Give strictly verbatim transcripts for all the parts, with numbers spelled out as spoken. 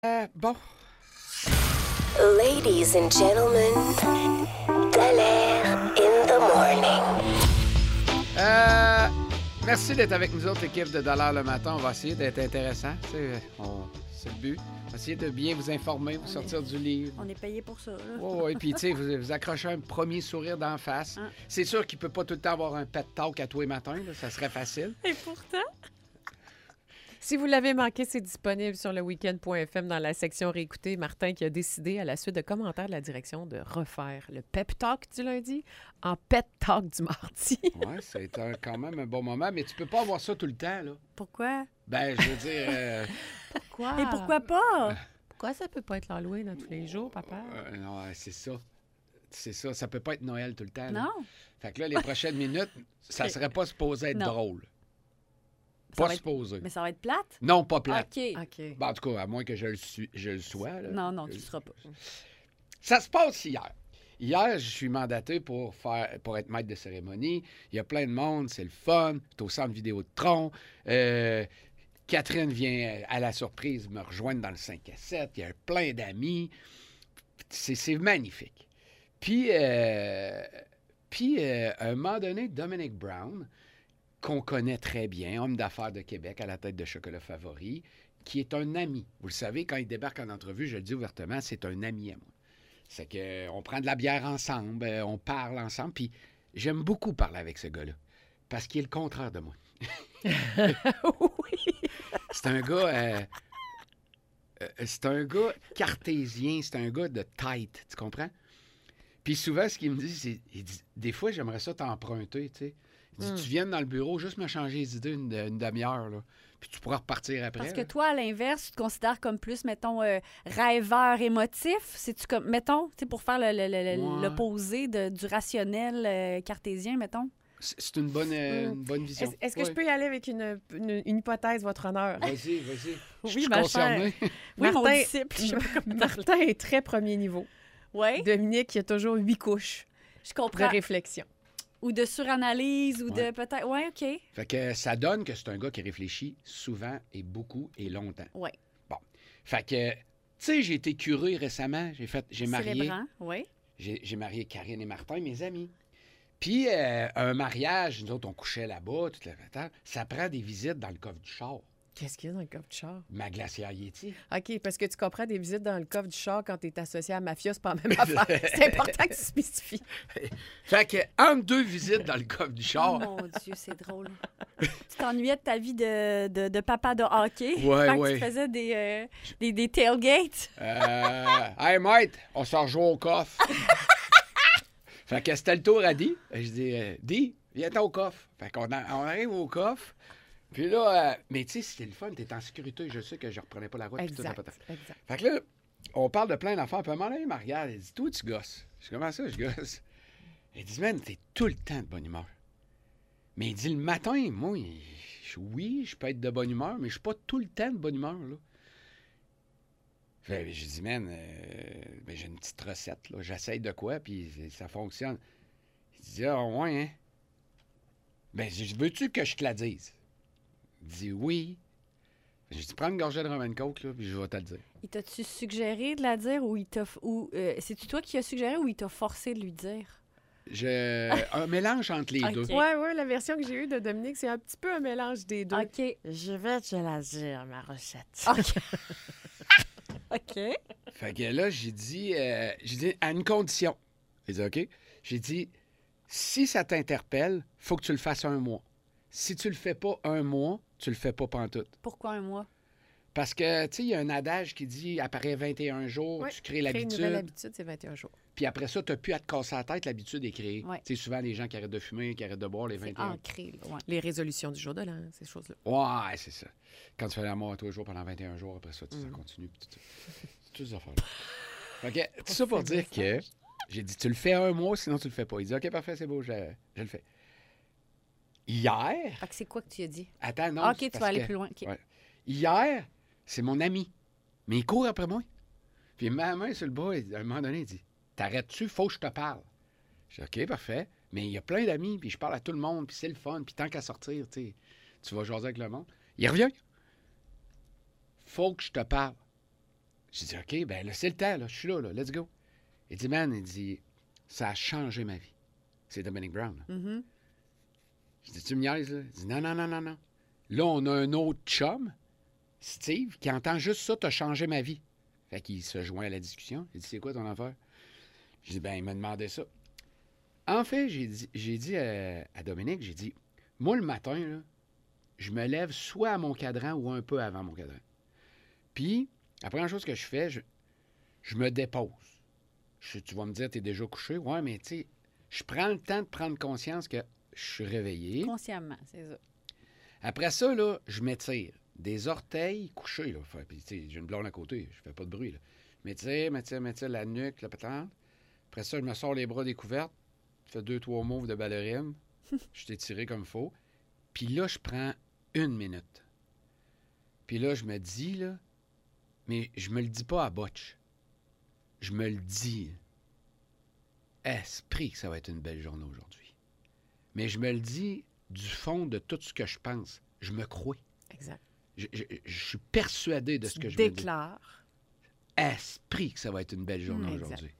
Euh, bon. Ladies and gentlemen, Dallaire in the morning. Euh, merci d'être avec nous autres, équipe de Dallaire le matin. On va essayer d'être intéressant. C'est, on, c'est le but. On va essayer de bien vous informer, vous on sortir est, du lit. On est payé pour ça. Là. Oh, et puis, tu sais, vous, vous accrochez un premier sourire d'en face. Hein? C'est sûr qu'il peut pas tout le temps avoir un pet talk à tous les matins. Là, ça serait facile. Et pourtant... Si vous l'avez manqué, c'est disponible sur le week-end point f m dans la section réécouter. Martin qui a décidé, à la suite de commentaires de la direction, de refaire le pep talk du lundi en pet talk du mardi. Oui, c'est un, quand même un bon moment, mais tu peux pas avoir ça tout le temps, là. Pourquoi? Ben, je veux dire... Euh... Pourquoi? Et pourquoi pas? Pourquoi ça peut pas être l'Halloween à tous les jours, papa? Euh, non, c'est ça. C'est ça. Ça peut pas être Noël tout le temps. Là. Non. Fait que là, les prochaines minutes, ça serait pas supposé être non. drôle. Ça Pas être... supposé. Mais ça va être plate? Non, pas plate. OK. OK. Ben, en tout cas, à moins que je le, suis, je le sois. Là. Non, non, tu ne seras pas. Ça se passe hier. Hier, je suis mandaté pour faire pour être maître de cérémonie. Il y a plein de monde, c'est le fun. C'est au centre Vidéotron. Euh, Catherine vient à la surprise me rejoindre dans le cinq à sept. Il y a plein d'amis. C'est, c'est magnifique. Puis, euh, puis euh, à un moment donné, Dominic Brown, qu'on connaît très bien, homme d'affaires de Québec à la tête de Chocolat Favori, qui est un ami. Vous le savez, quand il débarque en entrevue, je le dis ouvertement, c'est un ami à moi. C'est qu'on prend de la bière ensemble, on parle ensemble, puis j'aime beaucoup parler avec ce gars-là, parce qu'il est le contraire de moi. Oui. C'est un gars... Euh, euh, c'est un gars cartésien, c'est un gars de tête, tu comprends? Puis souvent, ce qu'il me dit, c'est... Il dit, des fois, j'aimerais ça t'emprunter, tu sais. Il dit, mm. tu viennes dans le bureau, juste me changer les idées une, une demi-heure, là. Puis tu pourras repartir après. Parce que là. toi, à l'inverse, tu te considères comme plus, mettons, euh, rêveur émotif. C'est-tu comme, mettons, tu sais, pour faire le, le, le, ouais. l'opposé de, du rationnel euh, cartésien, mettons? C'est, c'est une bonne, euh, mm. une bonne vision. Est-ce, est-ce que ouais. je peux y aller avec une, une, une hypothèse, votre honneur? Vas-y, vas-y. Oui, je suis ma concerné. Oui, Martin, mon disciple. Martin est très premier niveau. Oui. Dominique, il y a toujours huit couches je comprends. de réflexion. Ou de suranalyse, ou ouais. de peut-être... Oui, OK. Fait que ça donne que c'est un gars qui réfléchit souvent et beaucoup et longtemps. Oui. Bon. Fait que, tu sais, j'ai été curé récemment. J'ai fait, j'ai marié... Célébrant, oui. J'ai, j'ai marié Karine et Martin, mes amis. Puis, euh, un mariage, nous autres, on couchait là-bas, toute la table. Ça prend des visites dans le coffre du char. Qu'est-ce qu'il y a dans le coffre du char? Ma glacière Yeti. OK, parce que tu comprends des visites dans le coffre du char quand tu es associé à mafia, c'est pas la même affaire. C'est important que tu spécifies. Fait que, entre deux visites dans le coffre du char... Oh mon Dieu, c'est drôle. Tu t'ennuyais de ta vie de, de, de papa de hockey. Ouais, quand ouais. tu faisais des, euh, des, des tailgates. Euh, hey, mate, on s'en rejoint au coffre. Fait que c'était le tour à Di. Je dis, euh, Di, viens-t'en au coffre. Fait qu'on a, on arrive au coffre. Puis là, euh, mais tu sais, c'était le fun, t'es en sécurité. Je sais que je reprenais pas la route. Exact, tout ça, exact. Fait que là, on parle de plein d'affaires. Puis à un moment donné, il me regarde, elle dit, toi, tu gosses. Je dis, comment ça, je gosse? Elle dit, man, t'es tout le temps de bonne humeur. Mais il dit, le matin, moi, je, oui, je peux être de bonne humeur, mais je suis pas tout le temps de bonne humeur, là. Fait, je dis, man, euh, ben, j'ai une petite recette, là. J'essaye de quoi, puis ça fonctionne. Il dit, ah, ouais, hein? Ben, veux-tu que je te la dise? Il dit, oui. J'ai dit, prends une gorgée de rum and coke, là, puis je vais te le dire. Il t'a-tu suggéré de la dire ou il t'a... ou euh, c'est-tu toi qui as suggéré ou il t'a forcé de lui dire? Je... un mélange entre les okay. deux. Oui, oui, la version que j'ai eue de Dominique, c'est un petit peu un mélange des deux. OK. Je vais te la dire, ma recette. OK. OK. Fait que là, j'ai dit, euh, j'ai dit, à une condition. Il dit, OK. J'ai dit, si ça t'interpelle, faut que tu le fasses un mois. Si tu le fais pas un mois, tu le fais pas pantoute. Pourquoi un mois? Parce que, tu sais, il y a un adage qui dit, après vingt et un jours, ouais, tu crées l'habitude. Créer une nouvelle habitude, c'est vingt et un jours. Puis après ça, tu n'as plus à te casser la tête, l'habitude est créée. Ouais. Tu sais, souvent, les gens qui arrêtent de fumer, qui arrêtent de boire les vingt et un. C'est ancré, là. Ouais. Les résolutions du jour de l'an, ces choses-là. Ouais, c'est ça. Quand tu fais l'amour à tous les jours pendant vingt et un jours, après ça, tu, mm. ça continue. Puis tout ça. C'est toutes ces affaires-là. Fait que, tout ça pour dire que j'ai dit, tu le fais un mois, sinon tu le fais pas. Il dit, OK, parfait, c'est beau, je, je le fais. Hier... Fait que c'est quoi que tu as dit? Attends, non. Ah, OK, tu vas aller que, plus loin. Okay. Ouais. Hier, c'est mon ami. Mais il court après moi. Puis il met la main sur le bras, et à un moment donné, il dit, t'arrêtes-tu, faut que je te parle. Je dis, OK, parfait. Mais il y a plein d'amis, puis je parle à tout le monde, puis c'est le fun, puis tant qu'à sortir, tu vas jaser avec le monde. Il revient. Faut que je te parle. J'ai dit, OK, ben là, c'est le temps, là. Je suis là, là. Let's go. Il dit, man, il dit, ça a changé ma vie. C'est Dominic Brown. Là. Mhm. Je dis, tu me niaises, là? Il dit, non, non, non, non, non. Là, on a un autre chum, Steve, qui entend juste ça, t'as changé ma vie. Fait qu'il se joint à la discussion. Il dit, c'est quoi ton affaire? Je dis, ben, il m'a demandé ça. En fait, j'ai dit, j'ai dit à, à Dominique, j'ai dit, moi, le matin, là, je me lève soit à mon cadran ou un peu avant mon cadran. Puis, la première chose que je fais, je, je me dépose. Je- tu vas me dire, t'es déjà couché. Ouais, mais tu sais, je prends le temps de prendre conscience que je suis réveillé. Consciemment, c'est ça. Après ça, là, je m'étire. Des orteils couchés, là. Fait, puis, tu sais, j'ai une blonde à côté, je fais pas de bruit, là. Je m'étire, m'étire, m'étire la nuque, la patente. Après ça, je me sors les bras découverts. Je fais deux, trois moves de ballerine. Je t'ai tiré comme il faut. Puis là, je prends une minute. Puis là, je me dis, là, mais je me le dis pas à botch. Je me le dis. Esprit que ça va être une belle journée aujourd'hui. Mais je me le dis du fond de tout ce que je pense. Je me crois. Exact. Je, je- je suis persuadé de ce Tu que je me dis. déclares. Esprit que ça va être une belle journée Mm, exact. aujourd'hui.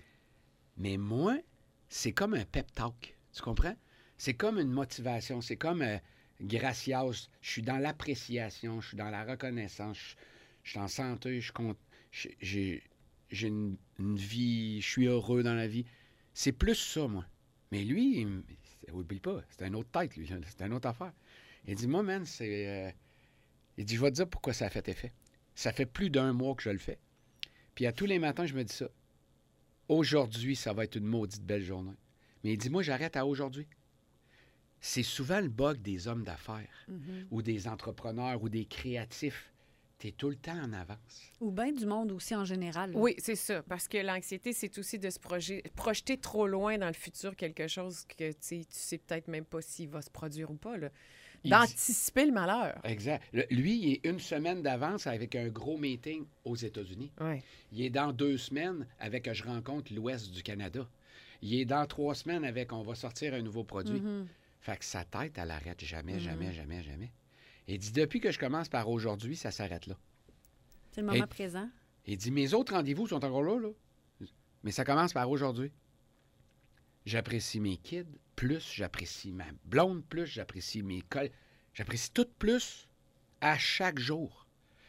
Mais moi, c'est comme un pep talk. Tu comprends? C'est comme une motivation. C'est comme euh, gracias. Je suis dans l'appréciation. Je suis dans la reconnaissance. Je, je suis en santé. Je suis con- je- J'ai j'ai une, une vie. Je suis heureux dans la vie. C'est plus ça, moi. Mais lui, il me- oublie pas, c'est une autre tête, lui. C'est une autre affaire. Il dit, moi, man, c'est... euh, Il dit, je vais te dire pourquoi ça a fait effet. Ça fait plus d'un mois que je le fais. Puis à tous les matins, je me dis ça. Aujourd'hui, ça va être une maudite belle journée. Mais il dit, moi, j'arrête à aujourd'hui. C'est souvent le bug des hommes d'affaires Mhm. ou des entrepreneurs ou des créatifs. T'es tout le temps en avance. Ou bien du monde aussi en général. là. Oui, c'est ça. Parce que l'anxiété, c'est aussi de se proje- projeter trop loin dans le futur quelque chose que tu sais tu sais peut-être même pas s'il va se produire ou pas. là. Il D'anticiper le malheur. Exact. Le- Lui, il est une semaine d'avance avec un gros meeting aux États-Unis. Oui. Il est dans deux semaines avec euh, je rencontre l'Ouest du Canada. Il est dans trois semaines avec on va sortir un nouveau produit. Mhm. Fait que sa tête, elle arrête jamais, Mhm. jamais, jamais, jamais. Il dit depuis que je commence par aujourd'hui, ça s'arrête là. C'est le moment Hey. présent. Il dit mes autres rendez-vous sont encore là, là. Mais ça commence par aujourd'hui. J'apprécie mes kids plus, j'apprécie ma blonde plus, j'apprécie mes collègues. J'apprécie tout plus à chaque jour.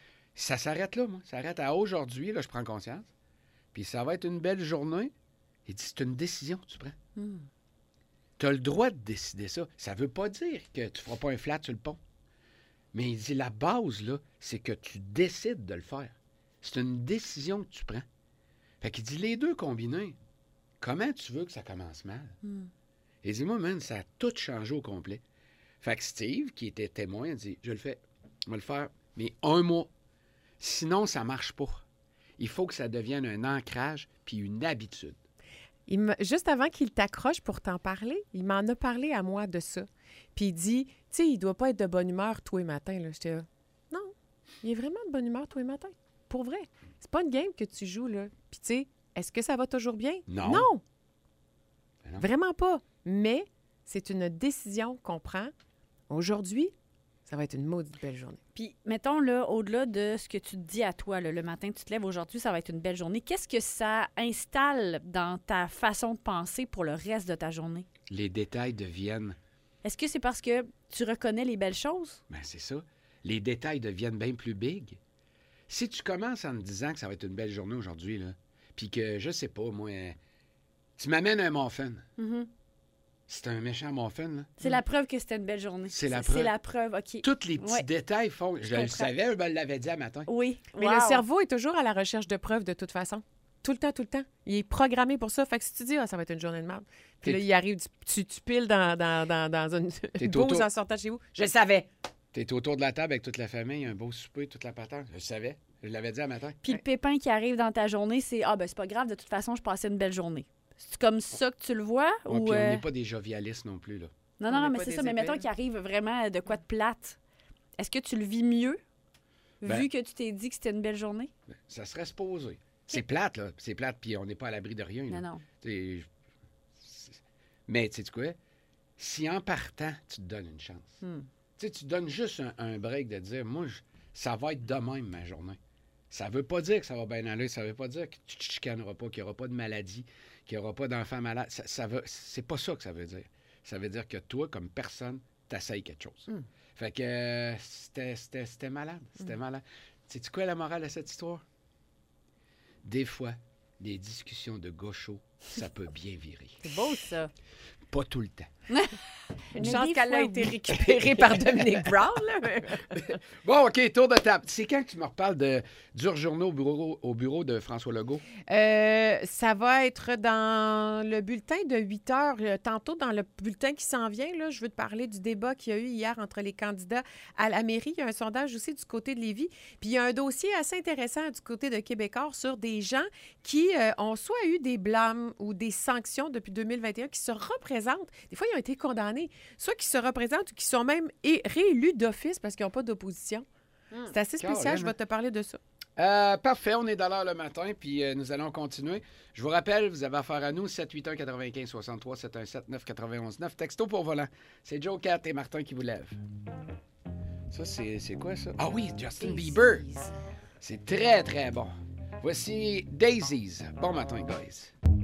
Ça s'arrête là, moi. Ça s'arrête à aujourd'hui, là, je prends conscience. Puis ça va être une belle journée. Il dit, c'est une décision que tu prends. Hmm. Tu as le droit de décider ça. Ça veut pas dire que tu feras pas un flat sur le pont. Mais il dit, la base, là, c'est que tu décides de le faire. C'est une décision que tu prends. Fait qu'il dit, les deux combinés, comment tu veux que ça commence mal? Hmm. Il dit, moi, man, ça a tout changé au complet. Fait que Steve, qui était témoin, a dit, je le fais. On va le faire, mais un mois. Sinon, ça marche pas. Il faut que ça devienne un ancrage puis une habitude. Il m'a- juste avant qu'il t'accroche pour t'en parler, il m'en a parlé à moi de ça. Puis il dit, tu sais, il doit pas être de bonne humeur tous les matins. Là. J'étais là, non, il est vraiment de bonne humeur tous les matins. Pour vrai. C'est pas une game que tu joues, là. Puis tu sais, est-ce que ça va toujours bien? Non. Non! Ben non. Vraiment pas. Mais c'est une décision qu'on prend. Aujourd'hui, ça va être une maudite belle journée. Puis, mettons, là, au-delà de ce que tu te dis à toi, là, le matin, tu te lèves, aujourd'hui, ça va être une belle journée. Qu'est-ce que ça installe dans ta façon de penser pour le reste de ta journée? Les détails deviennent... Est-ce que c'est parce que tu reconnais les belles choses? Ben, c'est ça. Les détails deviennent bien plus big. Si tu commences en me disant que ça va être une belle journée aujourd'hui, là, puis que, je sais pas, moi, euh, tu m'amènes un muffin. Mhm. C'est un méchant muffin, là. C'est la preuve que c'était une belle journée. C'est la C'est preuve. la preuve, OK. Tous les petits Ouais. détails font... Je, le comprends. savais, je me l'avais dit à matin. Oui. Mais Wow. le cerveau est toujours à la recherche de preuves de toute façon. Tout le temps, tout le temps. Il est programmé pour ça. Fait que si tu dis, ah, ça va être une journée de merde. Puis là, T'es- il arrive, tu, tu, tu piles dans, dans, dans, dans une T'es bouse autour. en sortant de chez vous. Je le savais. T'es autour de la table avec toute la famille, un beau souper, toute la patente. Je le savais. Je l'avais dit à matin. Puis le pépin qui arrive dans ta journée, c'est « Ah, ben c'est pas grave, de toute façon, je passais une belle journée. » C'est comme ça que tu le vois? Ouais, ou puis on euh, n'est pas des jovialistes non plus, là. Non, on non, n'est non, mais pas c'est des ça. Mais mettons épais. qu'il arrive vraiment de quoi de plate. Est-ce que tu le vis mieux, Ben- vu que tu t'es dit que c'était une belle journée? Ça serait supposé. C'est plate, là. C'est plate, puis on n'est pas à l'abri de rien. là. Non, non. T'sais, c'est- Mais tu sais quoi? Si en partant, tu te donnes une chance. Hmm. Tu sais, tu donnes juste un, un break de dire, moi, je- ça va être de même ma journée. Ça ne veut pas dire que ça va bien aller. Ça ne veut pas dire que tu ne te chicaneras pas, qu'il n'y aura pas de maladie, qu'il n'y aura pas d'enfants malades. Ça, ça veut, c'est pas ça que ça veut dire. Ça veut dire que toi, comme personne, t'essayes quelque chose. Mm. Fait que euh, c'était, c'était, c'était malade. C'était mm. malade. Sais-tu quoi la morale de cette histoire? Des fois, les discussions de gauchos, ça peut bien virer. C'est beau, ça. Pas tout le temps. Une Mais chance des qu'elle fois, a été oui. récupérée par Dominique Brown. Là. Bon, OK, tour de table. C'est quand que tu me reparles de durs journaux au bureau, au bureau de François Legault? Euh, ça va être dans le bulletin de huit heures. Euh, Tantôt, dans le bulletin qui s'en vient, là, je veux te parler du débat qu'il y a eu hier entre les candidats à la mairie. Il y a un sondage aussi du côté de Lévis. Puis il y a un dossier assez intéressant du côté de Québécois sur des gens qui euh, ont soit eu des blâmes ou des sanctions depuis deux mille vingt et un, qui se représentent. Des fois, ils ont été condamnés. Soit qui se représentent ou qui sont même é- réélus d'office parce qu'ils n'ont pas d'opposition. Mm. C'est assez spécial. Carrément. Je vais te parler de ça. Euh, parfait, on est dans l'heure le matin, puis euh, nous allons continuer. Je vous rappelle, vous avez affaire à nous, sept huit un quatre-vingt-quinze soixante-trois, sept un sept neuf quatre-vingt-onze neuf. Texto pour volant. C'est Joe Cat et Martin qui vous lèvent. Ça, c'est, c'est quoi ça? Ah oui, Justin Bieber. C'est très, très bon. Voici Daisies. Bon matin, guys.